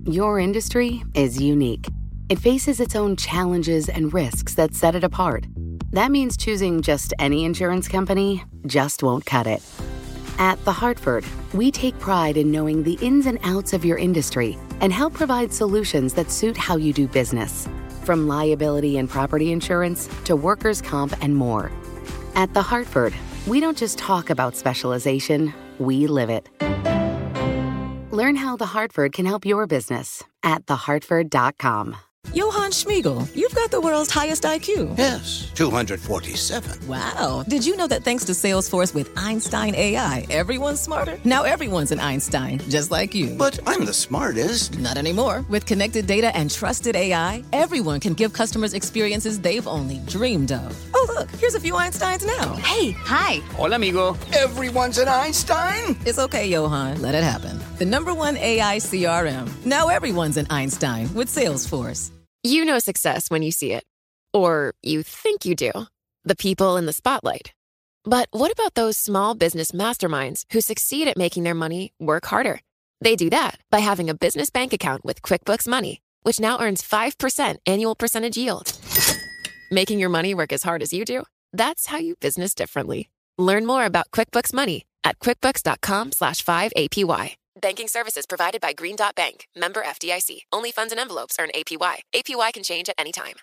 Your industry is unique. It faces its own challenges and risks that set it apart. That means choosing just any insurance company just won't cut it. At The Hartford, we take pride in knowing the ins and outs of your industry and help provide solutions that suit how you do business. From liability and property insurance to workers' comp and more. At The Hartford, we don't just talk about specialization, we live it. Learn how The Hartford can help your business at thehartford.com. Johann Schmiegel, you've got the world's highest IQ. Yes, 247. Wow. Did you know that thanks to Salesforce with Einstein AI, everyone's smarter? Now everyone's an Einstein, just like you. But I'm the smartest. Not anymore. With connected data and trusted AI, everyone can give customers experiences they've only dreamed of. Oh, look, here's a few Einsteins now. Hey, hi. Hola, amigo. Everyone's an Einstein? It's okay, Johann. Let it happen. The #1 AI CRM. Now everyone's an Einstein with Salesforce. You know success when you see it. Or you think you do. The people in the spotlight. But what about those small business masterminds who succeed at making their money work harder? They do that by having a business bank account with QuickBooks Money, which now earns 5% annual percentage yield. Making your money work as hard as you do? That's how you business differently. Learn more about QuickBooks Money at quickbooks.com/5APY. Banking services provided by Green Dot Bank. Member FDIC. Only funds and envelopes earn APY. APY can change at any time.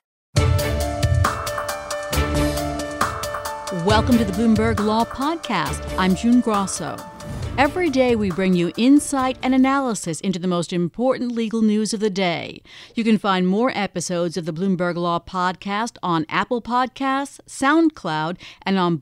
Welcome to the Bloomberg Law Podcast. I'm June Grosso. Every day we bring you insight and analysis into the most important legal news of the day. You can find more episodes of the Bloomberg Law Podcast on Apple Podcasts, SoundCloud, and on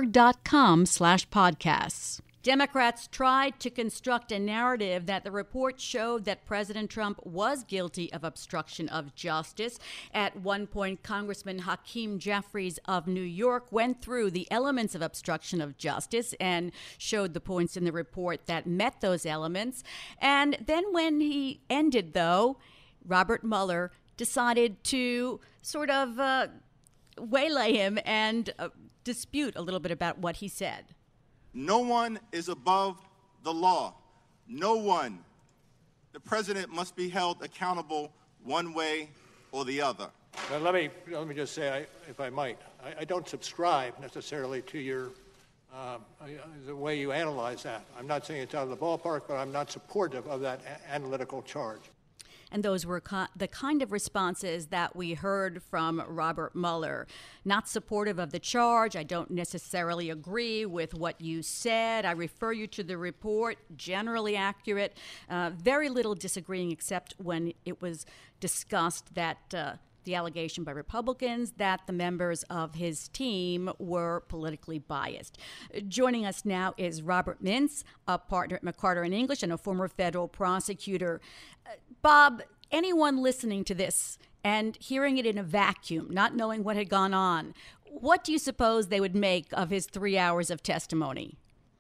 Bloomberg.com/podcasts. Democrats tried to construct a narrative that the report showed that President Trump was guilty of obstruction of justice. At one point, Congressman Hakeem Jeffries of New York went through the elements of obstruction of justice and showed the points in the report that met those elements. And then when he ended, though, Robert Mueller decided to sort of waylay him and dispute a little bit about what he said. No one is above the law. No one. The president must be held accountable one way or the other. Now, let me just say, if I might, I don't subscribe necessarily to your the way you analyze that. I'm not saying it's out of the ballpark, but I'm not supportive of that analytical charge. And those were the kind of responses that we heard from Robert Mueller. Not supportive of the charge. I don't necessarily agree with what you said. I refer you to the report, generally accurate. Very little disagreeing except when it was discussed that the allegation by Republicans that the members of his team were politically biased. Joining us now is Robert Mintz, a partner at McCarter & English and a former federal prosecutor. Bob, anyone listening to this and hearing it in a vacuum, not knowing what had gone on, what do you suppose they would make of his 3 hours of testimony?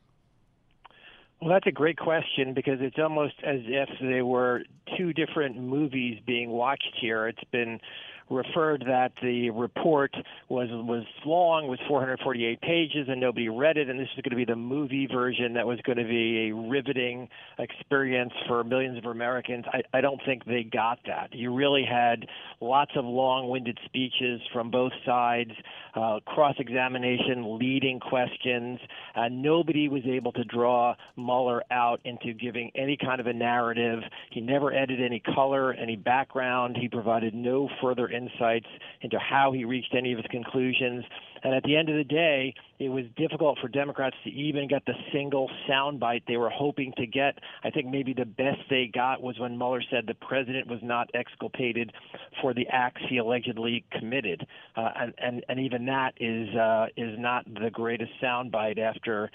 Well, that's a great question because it's almost as if there were two different movies being watched here. It's been referred that the report was long, was 448 pages, and nobody read it, and this was going to be the movie version that was going to be a riveting experience for millions of Americans. I don't think they got that. You really had lots of long-winded speeches from both sides, cross-examination, leading questions. Nobody was able to draw Mueller out into giving any kind of a narrative. He never added any color, any background. He provided no further insights into how he reached any of his conclusions. And at the end of the day, it was difficult for Democrats to even get the single soundbite they were hoping to get. I think maybe the best they got was when Mueller said the president was not exculpated for the acts he allegedly committed. And even that is not the greatest soundbite after,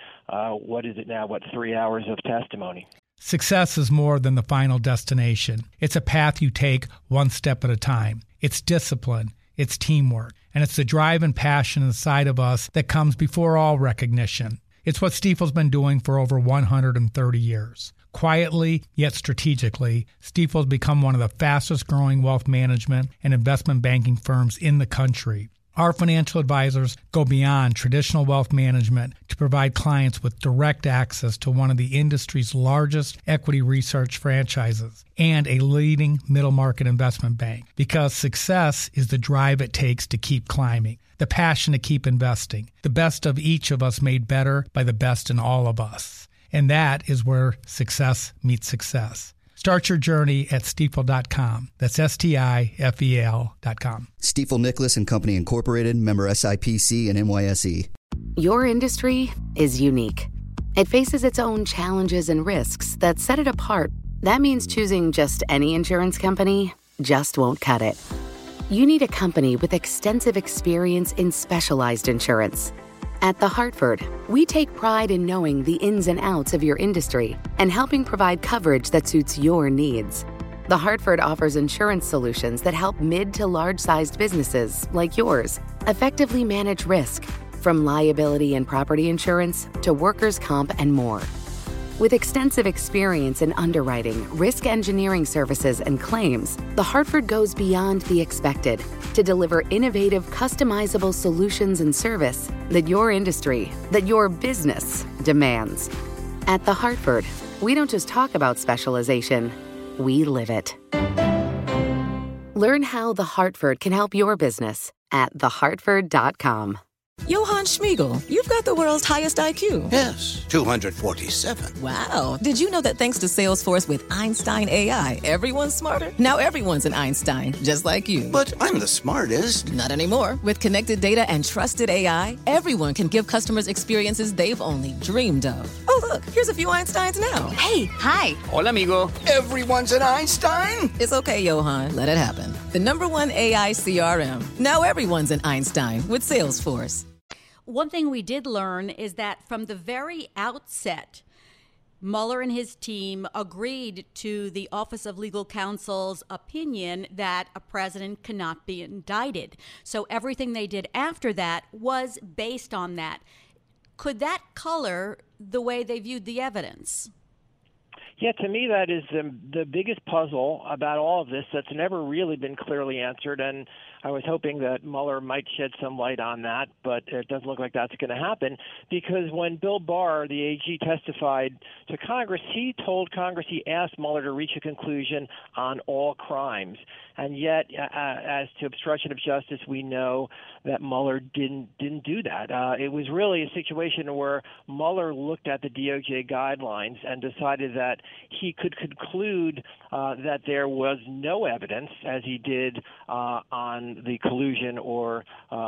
3 hours of testimony. Success is more than the final destination. It's a path you take one step at a time. It's discipline. It's teamwork. And it's the drive and passion inside of us that comes before all recognition. It's what Stifel's been doing for over 130 years. Quietly, yet strategically, Stifel's become one of the fastest growing wealth management and investment banking firms in the country. Our financial advisors go beyond traditional wealth management to provide clients with direct access to one of the industry's largest equity research franchises and a leading middle market investment bank, because success is the drive it takes to keep climbing, the passion to keep investing, the best of each of us made better by the best in all of us. And that is where success meets success. Start your journey at Stifel.com. That's Stifel.com. Stifel Nicholas and Company Incorporated, member SIPC and NYSE. Your industry is unique. It faces its own challenges and risks that set it apart. That means choosing just any insurance company just won't cut it. You need a company with extensive experience in specialized insurance. At The Hartford, we take pride in knowing the ins and outs of your industry and helping provide coverage that suits your needs. The Hartford offers insurance solutions that help mid to large-sized businesses like yours effectively manage risk, from liability and property insurance to workers' comp and more. With extensive experience in underwriting, risk engineering services, and claims, The Hartford goes beyond the expected to deliver innovative, customizable solutions and service that your industry, that your business demands. At The Hartford, we don't just talk about specialization, we live it. Learn how The Hartford can help your business at thehartford.com. Johann Schmiegel, you've got the world's highest IQ. Yes, 247. Wow. Did you know that thanks to Salesforce with Einstein AI, everyone's smarter? Now everyone's an Einstein, just like you. But I'm the smartest. Not anymore. With connected data and trusted AI, everyone can give customers experiences they've only dreamed of. Oh, look, here's a few Einsteins now. Hey, hi. Hola, amigo. Everyone's an Einstein? It's okay, Johann. Let it happen. The #1 AI CRM. Now everyone's an Einstein with Salesforce. One thing we did learn is that from the very outset, Mueller and his team agreed to the Office of Legal Counsel's opinion that a president cannot be indicted. So everything they did after that was based on that. Could that color the way they viewed the evidence? Yeah, to me, that is the biggest puzzle about all of this that's never really been clearly answered. And I was hoping that Mueller might shed some light on that, but it doesn't look like that's going to happen, because when Bill Barr, the AG, testified to Congress, he told Congress he asked Mueller to reach a conclusion on all crimes. And yet, as to obstruction of justice, we know that Mueller didn't do that. It was really a situation where Mueller looked at the DOJ guidelines and decided that he could conclude that there was no evidence, as he did on the collusion or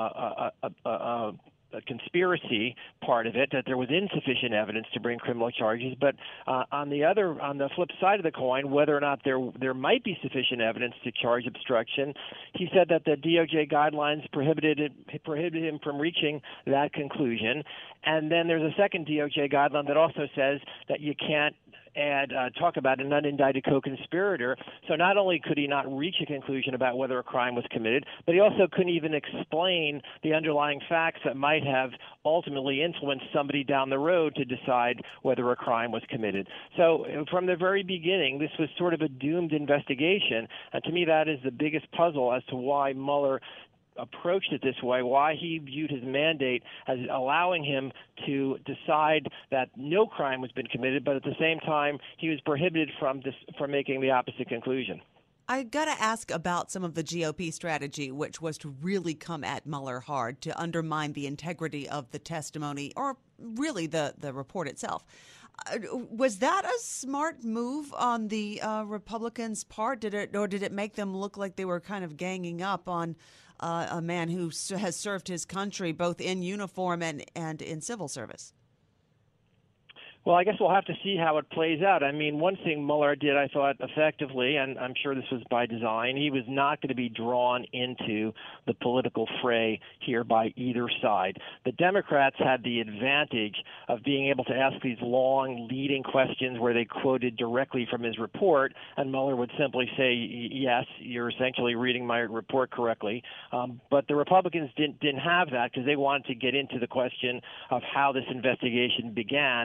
a conspiracy part of it, that there was insufficient evidence to bring criminal charges. But on the flip side of the coin, whether or not there might be sufficient evidence to charge obstruction, he said that the DOJ guidelines prohibited him from reaching that conclusion. And then there's a second DOJ guideline that also says that you can't talk about an unindicted co-conspirator. So not only could he not reach a conclusion about whether a crime was committed, but he also couldn't even explain the underlying facts that might have ultimately influenced somebody down the road to decide whether a crime was committed. So from the very beginning, this was sort of a doomed investigation. And to me, that is the biggest puzzle as to why Mueller approached it this way, why he viewed his mandate as allowing him to decide that no crime was been committed, but at the same time he was prohibited from making the opposite conclusion. I got to ask about some of the GOP strategy, which was to really come at Mueller hard, to undermine the integrity of the testimony, or really the report itself. Was that a smart move on the Republicans' part? Did it make them look like they were kind of ganging up on a man who has served his country both in uniform and in civil service? Well, I guess we'll have to see how it plays out. I mean, one thing Mueller did, I thought, effectively, and I'm sure this was by design, he was not going to be drawn into the political fray here by either side. The Democrats had the advantage of being able to ask these long, leading questions where they quoted directly from his report, and Mueller would simply say, yes, you're essentially reading my report correctly. But the Republicans didn't have that, because they wanted to get into the question of how this investigation began, and that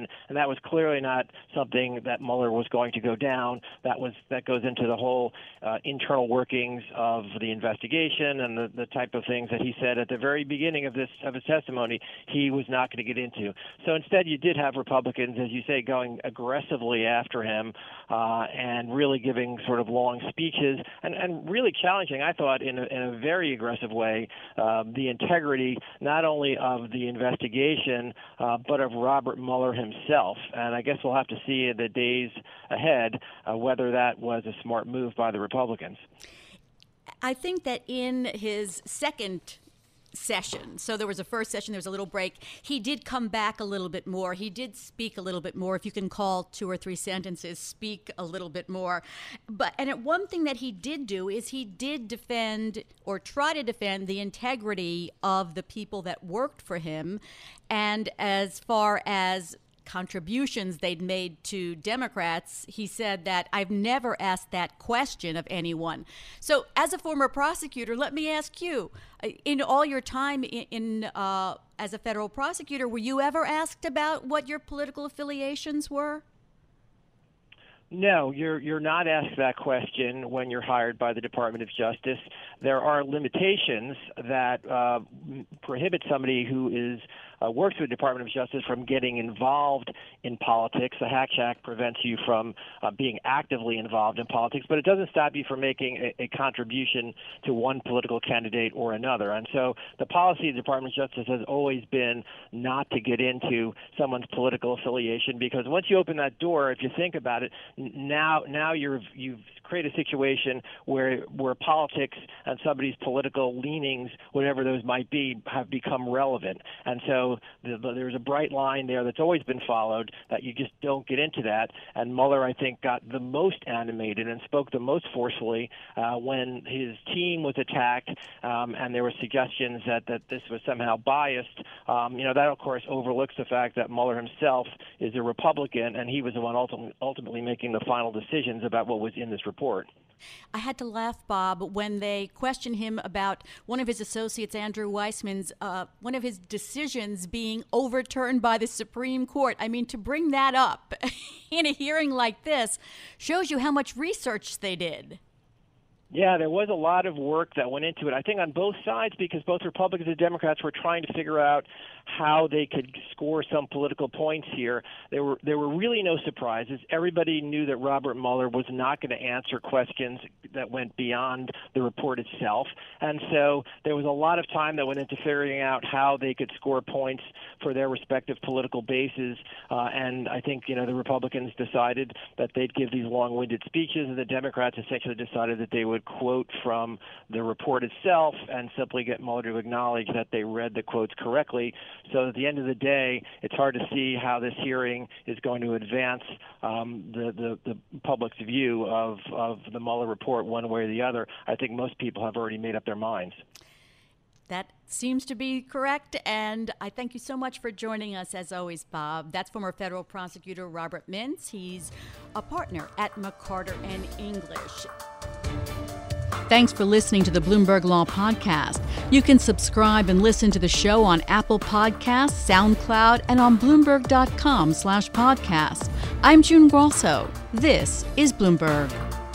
that was clearly not something that Mueller was going to go down. That goes into the whole internal workings of the investigation and the type of things that he said at the very beginning of his testimony he was not going to get into. So instead, you did have Republicans, as you say, going aggressively after him and really giving sort of long speeches and really challenging, I thought, in a very aggressive way, the integrity not only of the investigation but of Robert Mueller himself. And I guess we'll have to see in the days ahead whether that was a smart move by the Republicans. I think that in his second session, so there was a first session, there was a little break, he did come back a little bit more. He did speak a little bit more, if you can call 2 or 3 sentences speak a little bit more. And one thing that he did do is he did defend or try to defend the integrity of the people that worked for him. And as far as contributions they'd made to Democrats, he said that I've never asked that question of anyone. So as a former prosecutor, let me ask you, in all your time as a federal prosecutor, were you ever asked about what your political affiliations were? No, you're not asked that question when you're hired by the Department of Justice. There are limitations that prohibit somebody who is works with the Department of Justice from getting involved in politics. The Hatch Act prevents you from being actively involved in politics, but it doesn't stop you from making a contribution to one political candidate or another. And so the policy of the Department of Justice has always been not to get into someone's political affiliation, because once you open that door, if you think about it, now you've created a situation where politics and somebody's political leanings, whatever those might be, have become relevant. And so there's a bright line there that's always been followed, that you just don't get into that. And Mueller, I think, got the most animated and spoke the most forcefully when his team was attacked, and there were suggestions that this was somehow biased. That, of course, overlooks the fact that Mueller himself is a Republican, and he was the one ultimately making the final decisions about what was in this report. I had to laugh, Bob, when they questioned him about one of his associates, Andrew Weissman's, one of his decisions being overturned by the Supreme Court. I mean, to bring that up in a hearing like this shows you how much research they did. Yeah, there was a lot of work that went into it, I think, on both sides, because both Republicans and Democrats were trying to figure out how they could score some political points here. There were really no surprises. Everybody knew that Robert Mueller was not going to answer questions that went beyond the report itself. And so there was a lot of time that went into figuring out how they could score points for their respective political bases. And I think, the Republicans decided that they'd give these long-winded speeches, and the Democrats essentially decided that they would quote from the report itself and simply get Mueller to acknowledge that they read the quotes correctly. So at the end of the day, it's hard to see how this hearing is going to advance the public's view of the Mueller report one way or the other. I think most people have already made up their minds. That seems to be correct, and I thank you so much for joining us, as always, Bob. That's former federal prosecutor Robert Mintz. He's a partner at McCarter & English. Thanks for listening to the Bloomberg Law Podcast. You can subscribe and listen to the show on Apple Podcasts, SoundCloud, and on Bloomberg.com/podcast. I'm June Grosso. This is Bloomberg.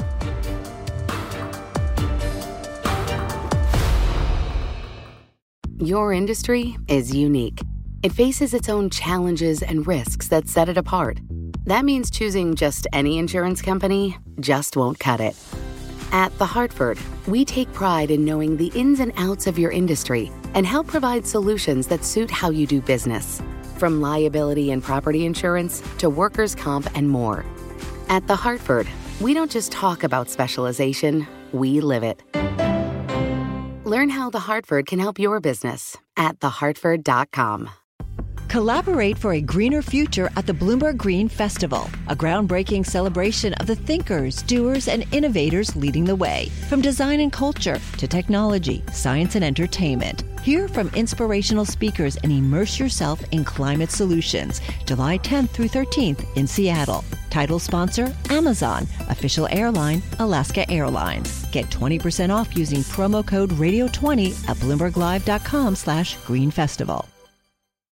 Your industry is unique. It faces its own challenges and risks that set it apart. That means choosing just any insurance company just won't cut it. At The Hartford, we take pride in knowing the ins and outs of your industry and help provide solutions that suit how you do business, from liability and property insurance to workers' comp and more. At The Hartford, we don't just talk about specialization, we live it. Learn how The Hartford can help your business at thehartford.com. Collaborate for a greener future at the Bloomberg Green Festival, a groundbreaking celebration of the thinkers, doers, and innovators leading the way. From design and culture to technology, science, and entertainment. Hear from inspirational speakers and immerse yourself in climate solutions. July 10th through 13th in Seattle. Title sponsor, Amazon. Official airline, Alaska Airlines. Get 20% off using promo code radio20 at BloombergLive.com/Green Festival.